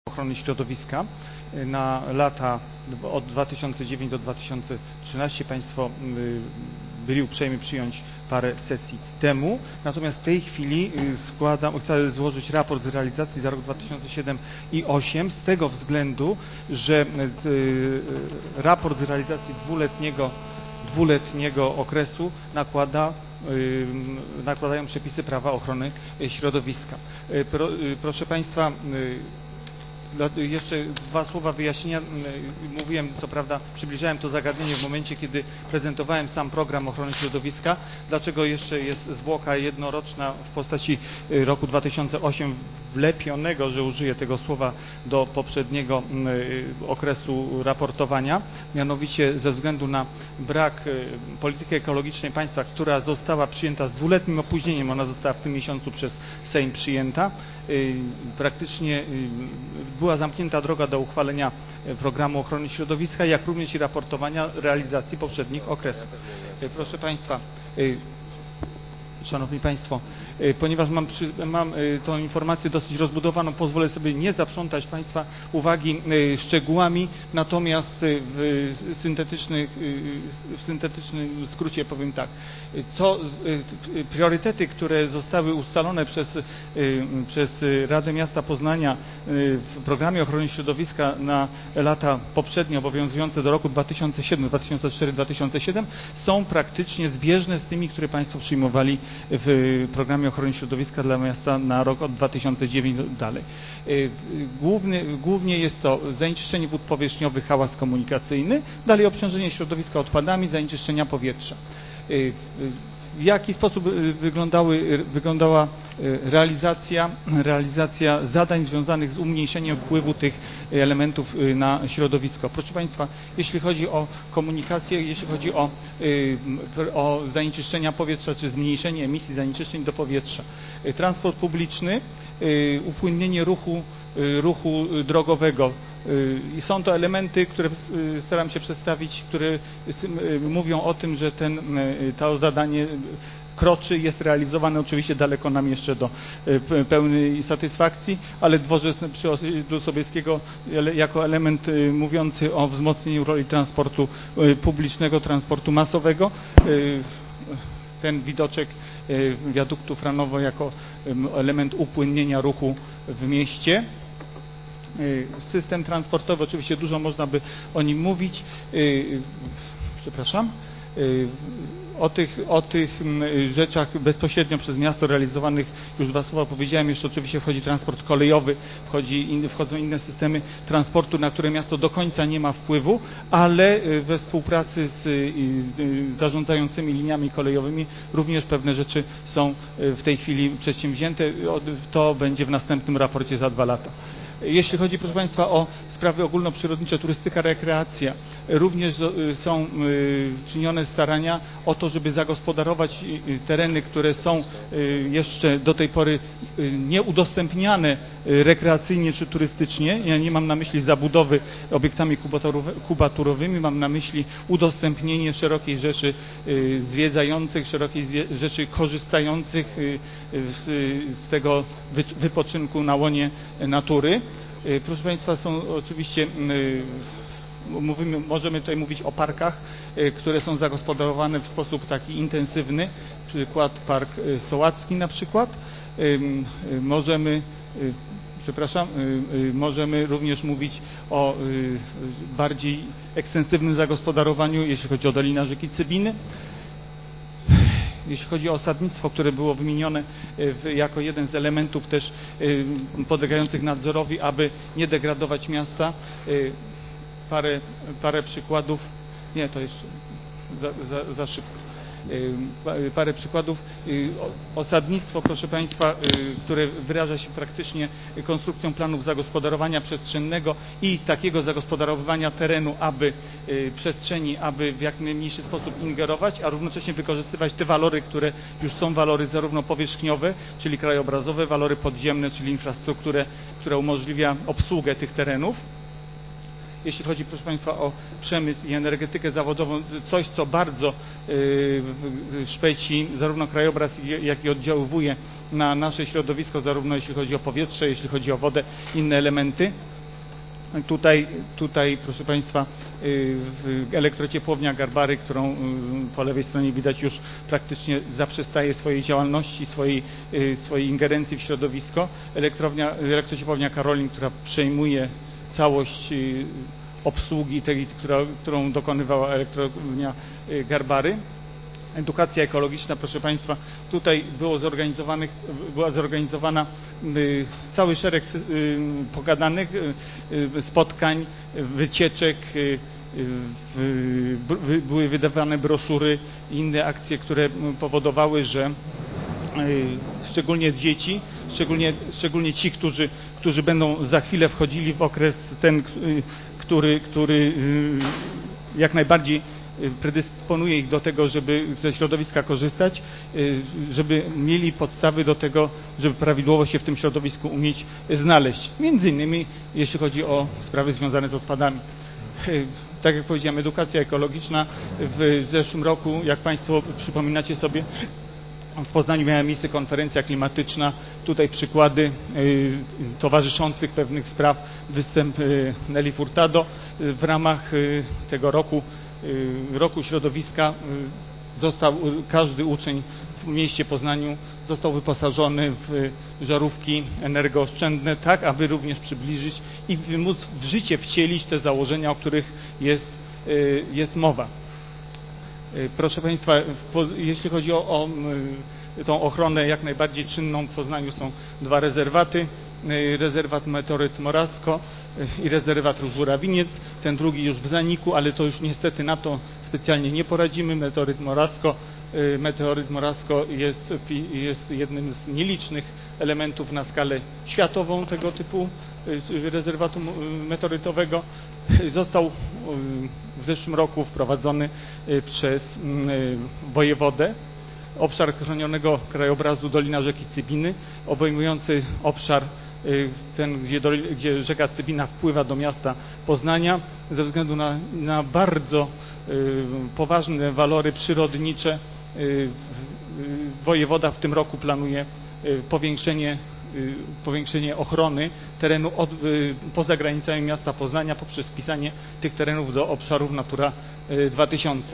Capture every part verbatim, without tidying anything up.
ochrony środowiska na lata od dwa tysiące dziewiątego do dwa tysiące trzynastego. Państwo byli uprzejmi przyjąć parę sesji temu. Natomiast w tej chwili składam, chcę złożyć raport z realizacji za rok dwa tysiące siódmy i dwa tysiące ósmy z tego względu, że raport z realizacji dwuletniego, dwuletniego okresu nakłada nakładają przepisy prawa ochrony środowiska. Pro, proszę Państwa, jeszcze dwa słowa wyjaśnienia. Mówiłem, co prawda, przybliżałem to zagadnienie w momencie, kiedy prezentowałem sam program ochrony środowiska. Dlaczego jeszcze jest zwłoka jednoroczna w postaci roku dwa tysiące ósmego wlepionego, że użyję tego słowa, do poprzedniego okresu raportowania. Mianowicie ze względu na brak polityki ekologicznej państwa, która została przyjęta z dwuletnim opóźnieniem, ona została w tym miesiącu przez Sejm przyjęta, praktycznie była zamknięta droga do uchwalenia programu ochrony środowiska, jak również i raportowania realizacji poprzednich okresów. Proszę Państwa, Szanowni Państwo, ponieważ mam, przy, mam tą informację dosyć rozbudowaną, pozwolę sobie nie zaprzątać Państwa uwagi szczegółami, natomiast w, syntetycznych, w syntetycznym skrócie powiem tak. Co, priorytety, które zostały ustalone przez, przez Radę Miasta Poznania w programie ochrony środowiska na lata poprzednie obowiązujące do roku dwa tysiące siódmy, dwa tysiące czwarty, dwa tysiące siódmy są praktycznie zbieżne z tymi, które Państwo przyjmowali w programie ochrony środowiska dla miasta na rok od dwa tysiące dziewiątego dalej. Główny, głównie jest to zanieczyszczenie wód powierzchniowych, hałas komunikacyjny, dalej obciążenie środowiska odpadami, zanieczyszczenia powietrza. W jaki sposób wyglądały, wyglądała realizacja, realizacja zadań związanych z umniejszeniem wpływu tych elementów na środowisko. Proszę Państwa, jeśli chodzi o komunikację, jeśli chodzi o, o zanieczyszczenia powietrza, czy zmniejszenie emisji zanieczyszczeń do powietrza, transport publiczny, upłynnienie ruchu, ruchu drogowego. I są to elementy, które staram się przedstawić, które mówią o tym, że ten, to zadanie kroczy, jest realizowane. Oczywiście daleko nam jeszcze do pełnej satysfakcji, ale dworzec przy osiedlu Sobieskiego jako element mówiący o wzmocnieniu roli transportu publicznego, transportu masowego. Ten widoczek wiaduktu Franowo jako element upłynnienia ruchu w mieście. System transportowy, oczywiście dużo można by o nim mówić. Przepraszam. O tych, o tych rzeczach bezpośrednio przez miasto realizowanych już dwa słowa powiedziałem. Jeszcze oczywiście wchodzi transport kolejowy, wchodzi in, wchodzą inne systemy transportu, na które miasto do końca nie ma wpływu, ale we współpracy z zarządzającymi liniami kolejowymi również pewne rzeczy są w tej chwili przedsięwzięte. To będzie w następnym raporcie za dwa lata. Jeśli chodzi, proszę Państwa, o sprawy ogólnoprzyrodnicze, turystyka, rekreacja, również są czynione starania o to, żeby zagospodarować tereny, które są jeszcze do tej pory nieudostępniane rekreacyjnie czy turystycznie. Ja nie mam na myśli zabudowy obiektami kubaturowymi, mam na myśli udostępnienie szerokiej rzeszy zwiedzających, szerokiej rzeszy korzystających z tego wypoczynku na łonie natury. Proszę Państwa, są oczywiście, mówimy, możemy tutaj mówić o parkach, które są zagospodarowane w sposób taki intensywny, przykład Park Sołacki na przykład. Możemy, przepraszam, możemy również mówić o bardziej ekstensywnym zagospodarowaniu, jeśli chodzi o Dolinę rzeki Cybiny. Jeśli chodzi o osadnictwo, które było wymienione jako jeden z elementów też podlegających nadzorowi, aby nie degradować miasta, parę, parę przykładów, nie, to jeszcze za, za, za szybko. Parę przykładów. Osadnictwo, proszę Państwa, które wyraża się praktycznie konstrukcją planów zagospodarowania przestrzennego i takiego zagospodarowywania terenu, aby przestrzeni, aby w jak najmniejszy sposób ingerować, a równocześnie wykorzystywać te walory, które już są walory zarówno powierzchniowe, czyli krajobrazowe, walory podziemne, czyli infrastrukturę, która umożliwia obsługę tych terenów. Jeśli chodzi, proszę Państwa, o przemysł i energetykę zawodową, coś, co bardzo y, szpeci zarówno krajobraz, jak i oddziaływuje na nasze środowisko, zarówno jeśli chodzi o powietrze, jeśli chodzi o wodę, inne elementy. Tutaj, tutaj, proszę Państwa, elektrociepłownia Garbary, którą po lewej stronie widać, już praktycznie zaprzestaje swojej działalności, swojej, swojej ingerencji w środowisko. Elektrownia, elektrociepłownia Karolin, która przejmuje całość obsługi tej, która, którą dokonywała elektrownia Garbary. Edukacja ekologiczna, proszę Państwa, tutaj było zorganizowanych, była zorganizowana cały szereg pogadanych, spotkań, wycieczek, były wydawane broszury i inne akcje, które powodowały, że szczególnie dzieci, szczególnie, szczególnie ci, którzy, którzy będą za chwilę wchodzili w okres ten, który, który jak najbardziej predysponuje ich do tego, żeby ze środowiska korzystać, żeby mieli podstawy do tego, żeby prawidłowo się w tym środowisku umieć znaleźć. Między innymi jeśli chodzi o sprawy związane z odpadami. Tak jak powiedziałem, edukacja ekologiczna. W zeszłym roku, jak Państwo przypominacie sobie, w Poznaniu miała miejsce konferencja klimatyczna. Tutaj przykłady y, towarzyszących pewnych spraw, występ y, Nelly Furtado. W ramach y, tego roku, y, roku środowiska y, został każdy uczeń w mieście Poznaniu został wyposażony w żarówki energooszczędne, tak aby również przybliżyć i móc w życie wcielić te założenia, o których jest, y, jest mowa. Proszę Państwa, jeśli chodzi o, o tą ochronę jak najbardziej czynną, w Poznaniu są dwa rezerwaty, rezerwat Meteoryt Morasko i rezerwat Żurawiniec, ten drugi już w zaniku, ale to już niestety na to specjalnie nie poradzimy. Meteoryt Morasko, Meteoryt Morasko jest, jest jednym z nielicznych elementów na skalę światową tego typu rezerwatu meteorytowego. Został w zeszłym roku wprowadzony przez wojewodę obszar chronionego krajobrazu Dolina Rzeki Cybiny, obejmujący obszar ten, gdzie, do, gdzie rzeka Cybina wpływa do miasta Poznania. Ze względu na, na bardzo poważne walory przyrodnicze wojewoda w tym roku planuje powiększenie powiększenie ochrony terenu od, poza granicami miasta Poznania poprzez wpisanie tych terenów do obszarów Natura dwa tysiące.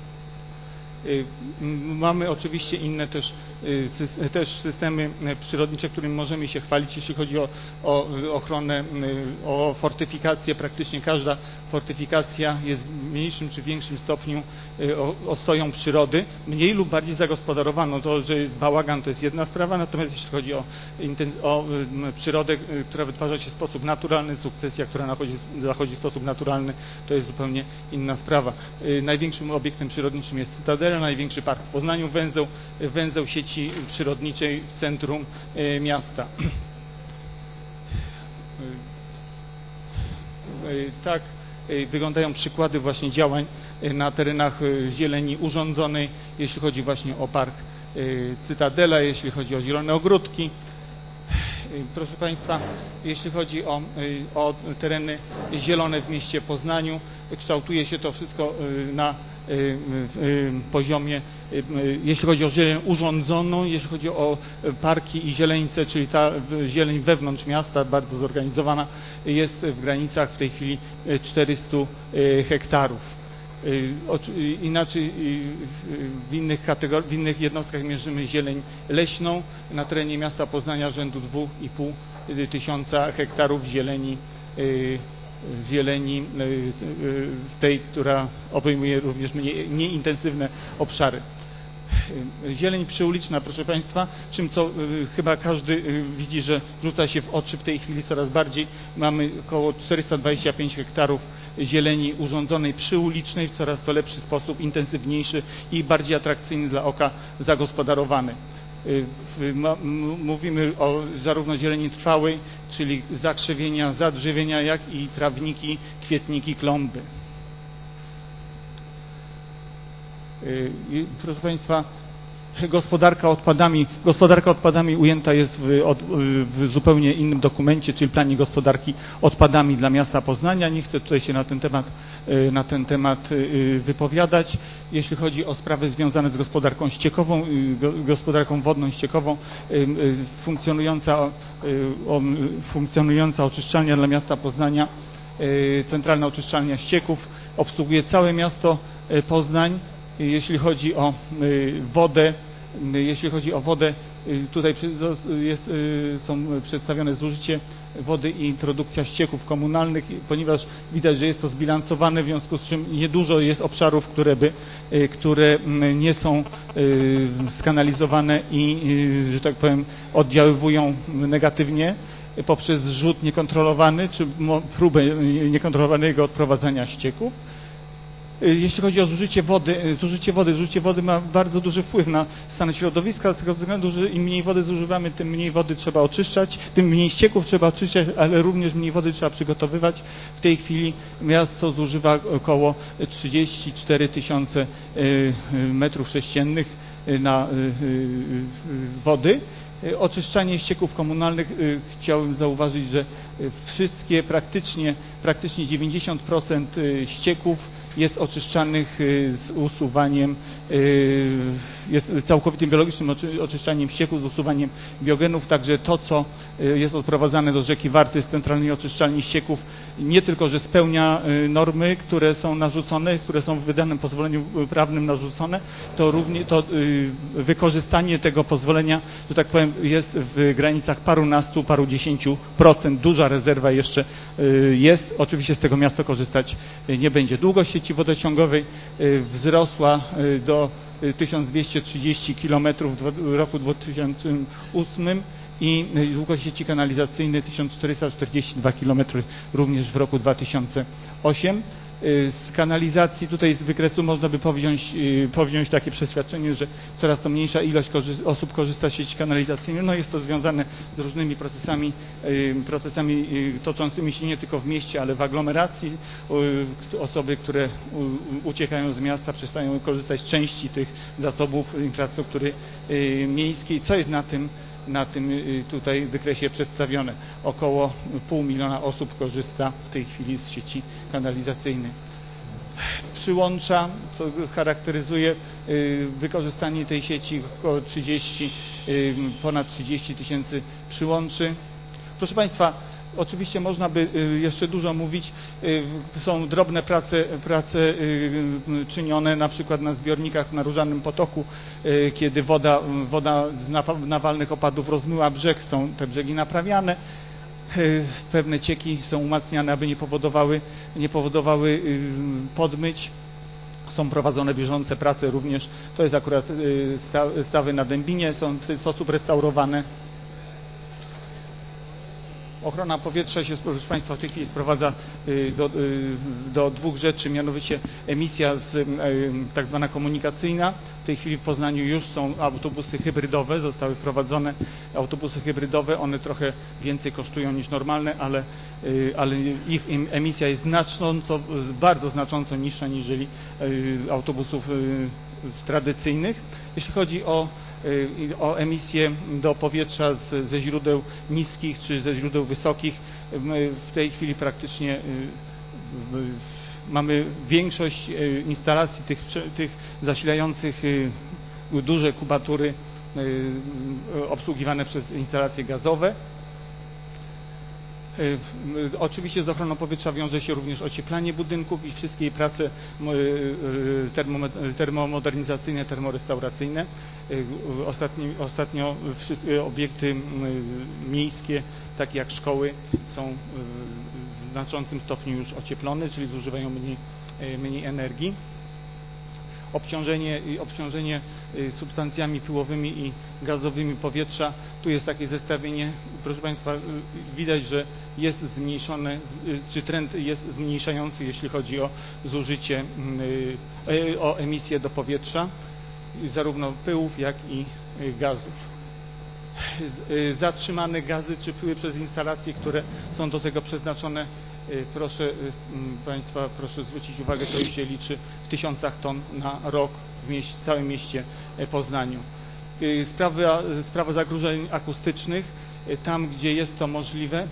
Mamy oczywiście inne też, też systemy przyrodnicze, którymi możemy się chwalić, jeśli chodzi o, o ochronę, o fortyfikację. Praktycznie każda fortyfikacja jest w mniejszym czy większym stopniu ostoją przyrody, mniej lub bardziej zagospodarowaną. To, że jest bałagan, to jest jedna sprawa, natomiast jeśli chodzi o, o przyrodę, która wytwarza się w sposób naturalny, sukcesja, która nachodzi, zachodzi w sposób naturalny, to jest zupełnie inna sprawa. Największym obiektem przyrodniczym jest Cytadela, największy park w Poznaniu, węzeł, węzeł sieci przyrodniczej w centrum miasta. Tak wyglądają przykłady właśnie działań na terenach zieleni urządzonej, jeśli chodzi właśnie o park Cytadela, jeśli chodzi o zielone ogródki. Proszę Państwa, jeśli chodzi o, o tereny zielone w mieście Poznaniu, kształtuje się to wszystko na poziomie, jeśli chodzi o zieleń urządzoną, jeśli chodzi o parki i zieleńce, czyli ta zieleń wewnątrz miasta, bardzo zorganizowana, jest w granicach w tej chwili czterysta hektarów. Inaczej w innych, kategor- w innych jednostkach mierzymy zieleń leśną na terenie miasta Poznania rzędu dwa i pół tysiąca hektarów zieleni, zieleni tej, która obejmuje również mniej, mniej intensywne obszary. Zieleń przyuliczna, proszę Państwa, czym co chyba każdy widzi, że rzuca się w oczy w tej chwili coraz bardziej. Mamy około czterysta dwadzieścia pięć hektarów zieleni urządzonej przyulicznej w coraz to lepszy sposób, intensywniejszy i bardziej atrakcyjny dla oka zagospodarowany. Mówimy o zarówno zieleni trwałej, czyli zakrzewienia, zadrzewienia, jak i trawniki, kwietniki, klomby. Proszę Państwa, gospodarka odpadami, gospodarka odpadami ujęta jest w, od, w zupełnie innym dokumencie, czyli planie gospodarki odpadami dla miasta Poznania. Nie chcę tutaj się na ten temat, na ten temat wypowiadać. Jeśli chodzi o sprawy związane z gospodarką ściekową, gospodarką wodną ściekową, funkcjonująca, funkcjonująca oczyszczalnia dla miasta Poznania centralna oczyszczalnia ścieków, obsługuje całe miasto Poznań. Jeśli chodzi o wodę, jeśli chodzi o wodę, tutaj jest, są przedstawione zużycie wody i produkcja ścieków komunalnych, ponieważ widać, że jest to zbilansowane, w związku z czym niedużo jest obszarów, które, by, które nie są skanalizowane i, że tak powiem, oddziaływują negatywnie poprzez zrzut niekontrolowany, czy próbę niekontrolowanego odprowadzania ścieków. Jeśli chodzi o zużycie wody, zużycie wody, zużycie wody ma bardzo duży wpływ na stan środowiska, z tego względu, że im mniej wody zużywamy, tym mniej wody trzeba oczyszczać, tym mniej ścieków trzeba oczyszczać, ale również mniej wody trzeba przygotowywać. W tej chwili miasto zużywa około trzydzieści cztery tysiące metrów sześciennych na wody. Oczyszczanie ścieków komunalnych, chciałbym zauważyć, że wszystkie, praktycznie, praktycznie dziewięćdziesiąt procent ścieków jest oczyszczanych z usuwaniem, jest całkowitym biologicznym oczyszczaniem ścieków z usuwaniem biogenów, także to, co jest odprowadzane do rzeki Warty z centralnej oczyszczalni ścieków, nie tylko, że spełnia normy, które są narzucone, które są w wydanym pozwoleniu prawnym narzucone, to również to wykorzystanie tego pozwolenia, że tak powiem, jest w granicach parunastu, paru dziesięciu procent. Duża rezerwa jeszcze jest. Oczywiście z tego miasto korzystać nie będzie. Długość sieci wodociągowej wzrosła do tysiąc dwieście trzydzieści kilometrów w roku dwa tysiące ósmym i długość sieci kanalizacyjnej tysiąc czterysta czterdzieści dwa kilometry również w roku dwa tysiące ósmym. Z kanalizacji, tutaj z wykresu można by powziąć, powziąć takie przeświadczenie, że coraz to mniejsza ilość osób korzysta z sieci kanalizacyjnej. No jest to związane z różnymi procesami, procesami toczącymi się nie tylko w mieście, ale w aglomeracji. Osoby, które uciekają z miasta, przestają korzystać z części tych zasobów infrastruktury miejskiej. Co jest na tym na tym tutaj wykresie przedstawione? Około pół miliona osób korzysta w tej chwili z sieci kanalizacyjnej. Przyłącza, co charakteryzuje wykorzystanie tej sieci, około trzydzieści, ponad trzydzieści tysięcy przyłączy. Proszę Państwa, oczywiście można by jeszcze dużo mówić. Są drobne prace, prace czynione na przykład na zbiornikach na Różanym Potoku, kiedy woda, woda z nawalnych opadów rozmyła brzeg, są te brzegi naprawiane. Pewne cieki są umacniane, aby nie powodowały, nie powodowały podmyć. Są prowadzone bieżące prace również. To jest akurat stawy na Dębinie, są w ten sposób restaurowane. Ochrona powietrza się, proszę Państwa, w tej chwili sprowadza do, do dwóch rzeczy, mianowicie emisja z, tak zwana komunikacyjna. W tej chwili w Poznaniu już są autobusy hybrydowe, zostały wprowadzone autobusy hybrydowe, one trochę więcej kosztują niż normalne, ale, ale ich emisja jest znacząco, bardzo znacząco niższa niż autobusów tradycyjnych. Jeśli chodzi o o emisję do powietrza z, ze źródeł niskich czy ze źródeł wysokich, w tej chwili praktycznie mamy większość instalacji tych, tych zasilających duże kubatury obsługiwane przez instalacje gazowe. Oczywiście z ochroną powietrza wiąże się również ocieplanie budynków i wszystkie prace termomodernizacyjne, termorestauracyjne. Ostatnio, ostatnio wszystkie obiekty miejskie, takie jak szkoły, są w znaczącym stopniu już ocieplone, czyli zużywają mniej, mniej energii. Obciążenie, obciążenie substancjami pyłowymi i gazowymi powietrza. Tu jest takie zestawienie. Proszę Państwa, widać, że jest zmniejszone, czy trend jest zmniejszający, jeśli chodzi o zużycie, o emisję do powietrza, zarówno pyłów, jak i gazów. Zatrzymane gazy czy pyły przez instalacje, które są do tego przeznaczone, proszę Państwa, proszę zwrócić uwagę, to już się liczy w tysiącach ton na rok w, mieście, w całym mieście Poznaniu. Sprawa, sprawa zagrożeń akustycznych, tam gdzie jest to możliwe,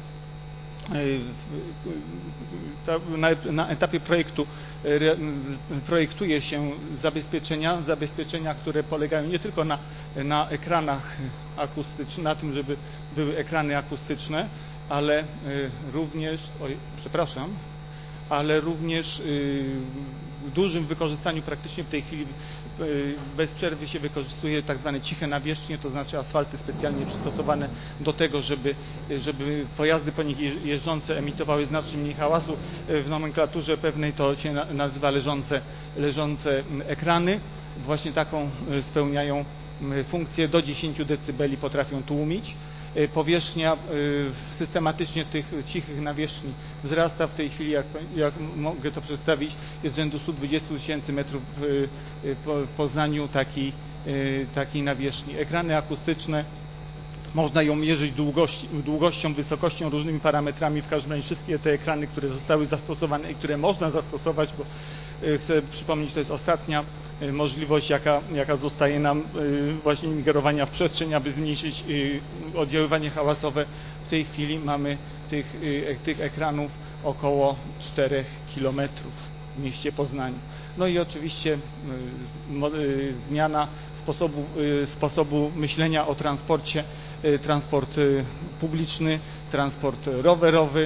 na etapie projektu projektuje się zabezpieczenia, zabezpieczenia, które polegają nie tylko na, na ekranach akustycznych, na tym, żeby były ekrany akustyczne, ale również, oj, przepraszam, ale również w dużym wykorzystaniu praktycznie w tej chwili bez przerwy się wykorzystuje tak zwane ciche nawierzchnie, to znaczy asfalty specjalnie przystosowane do tego, żeby, żeby pojazdy po nich jeżdżące emitowały znacznie mniej hałasu. W nomenklaturze pewnej to się nazywa leżące, leżące ekrany. Właśnie taką spełniają funkcję, do dziesięciu decybeli potrafią tłumić. Powierzchnia systematycznie tych cichych nawierzchni wzrasta. W tej chwili, jak, jak mogę to przedstawić, jest rzędu stu dwudziestu tysięcy metrów w, w Poznaniu takiej, takiej nawierzchni. Ekrany akustyczne, można ją mierzyć długości, długością, wysokością, różnymi parametrami. W każdym razie wszystkie te ekrany, które zostały zastosowane i które można zastosować, bo chcę przypomnieć, to jest ostatnia możliwość, jaka, jaka zostaje nam właśnie ingerowania w przestrzeń, aby zmniejszyć oddziaływanie hałasowe. W tej chwili mamy tych, tych ekranów około czterech kilometrów w mieście Poznaniu. No i oczywiście zmiana sposobu, sposobu myślenia o transporcie, transport publiczny, transport rowerowy.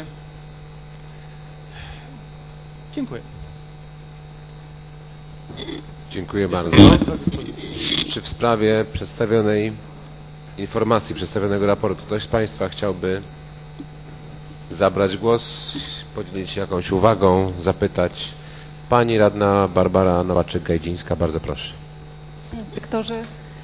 Dziękuję. Dziękuję bardzo. Czy w sprawie przedstawionej informacji, przedstawionego raportu ktoś z Państwa chciałby zabrać głos, podzielić się jakąś uwagą, zapytać? Pani radna Barbara Nowaczyk-Gajdzińska, bardzo proszę. Dyrektorze,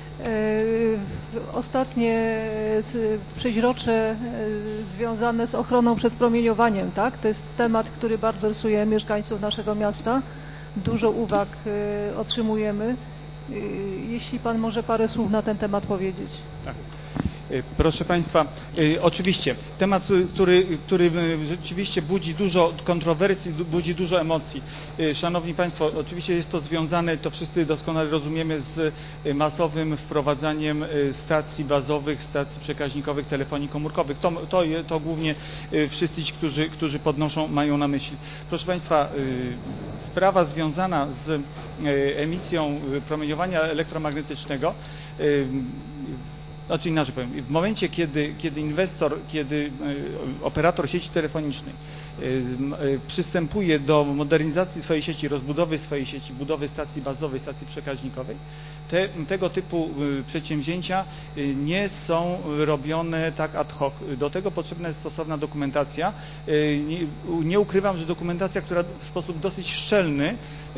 ostatnie przeźrocze związane z ochroną przed promieniowaniem, tak? To jest temat, który bardzo rysuje mieszkańców naszego miasta. Dużo uwag otrzymujemy. Jeśli Pan może parę słów na ten temat powiedzieć. Tak. Proszę Państwa, oczywiście temat, który, który rzeczywiście budzi dużo kontrowersji, budzi dużo emocji. Szanowni Państwo, oczywiście jest to związane, to wszyscy doskonale rozumiemy, z masowym wprowadzaniem stacji bazowych, stacji przekaźnikowych, telefonii komórkowych. To, to, to głównie wszyscy ci, którzy, którzy podnoszą, mają na myśli. Proszę Państwa, sprawa związana z emisją promieniowania elektromagnetycznego, znaczy inaczej powiem, w momencie, kiedy, kiedy inwestor, kiedy operator sieci telefonicznej przystępuje do modernizacji swojej sieci, rozbudowy swojej sieci, budowy stacji bazowej, stacji przekaźnikowej, te, tego typu przedsięwzięcia nie są robione tak ad hoc. Do tego potrzebna jest stosowna dokumentacja. Nie, nie ukrywam, że dokumentacja, która w sposób dosyć szczelny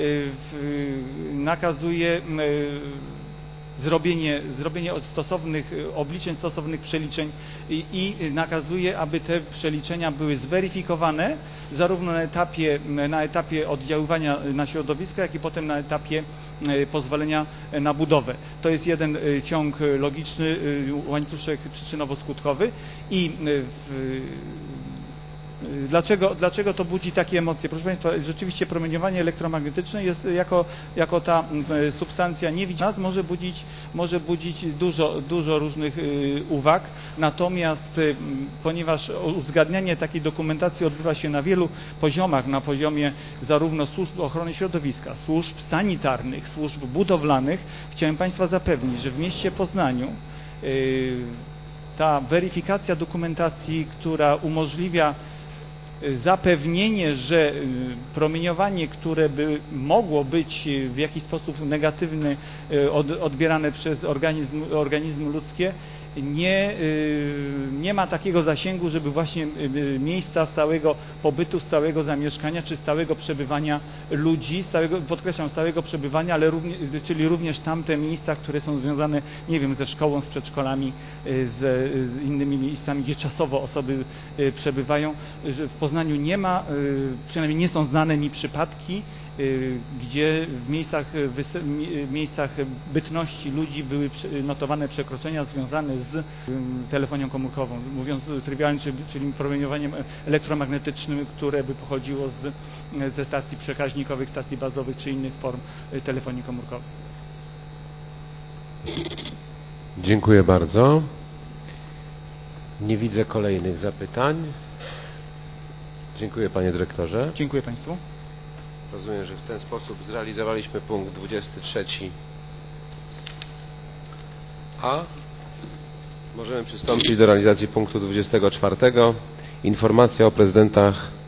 nakazuje Zrobienie, zrobienie stosownych obliczeń, stosownych przeliczeń i, i nakazuje, aby te przeliczenia były zweryfikowane zarówno na etapie, na etapie oddziaływania na środowisko, jak i potem na etapie pozwolenia na budowę. To jest jeden ciąg logiczny, łańcuszek przyczynowo-skutkowy i w, Dlaczego, dlaczego to budzi takie emocje? Proszę Państwa, rzeczywiście promieniowanie elektromagnetyczne jest jako, jako ta substancja niewidzialna, może budzić, może budzić dużo, dużo różnych uwag, natomiast ponieważ uzgadnianie takiej dokumentacji odbywa się na wielu poziomach, na poziomie zarówno służb ochrony środowiska, służb sanitarnych, służb budowlanych, chciałem Państwa zapewnić, że w mieście Poznaniu ta weryfikacja dokumentacji, która umożliwia zapewnienie, że promieniowanie, które by mogło być w jakiś sposób negatywny odbierane przez organizm, organizmy ludzkie, nie, nie ma takiego zasięgu, żeby właśnie miejsca stałego pobytu, stałego zamieszkania czy stałego przebywania ludzi, stałego, podkreślam, stałego przebywania, ale również, czyli również tamte miejsca, które są związane, nie wiem, ze szkołą, z przedszkolami, z, z innymi miejscami, gdzie czasowo osoby przebywają. Że w Poznaniu nie ma, przynajmniej nie są znane mi przypadki, gdzie w miejscach, miejscach bytności ludzi były notowane przekroczenia związane z telefonią komórkową, mówiąc trywialnie, czyli promieniowaniem elektromagnetycznym, które by pochodziło z, ze stacji przekaźnikowych, stacji bazowych czy innych form telefonii komórkowej. Dziękuję bardzo. Nie widzę kolejnych zapytań. Dziękuję Panie Dyrektorze. Dziękuję Państwu. Rozumiem, że w ten sposób zrealizowaliśmy punkt dwudziesty trzeci A. Możemy przystąpić do realizacji punktu dwudziestego czwartego. Informacja o prezydentach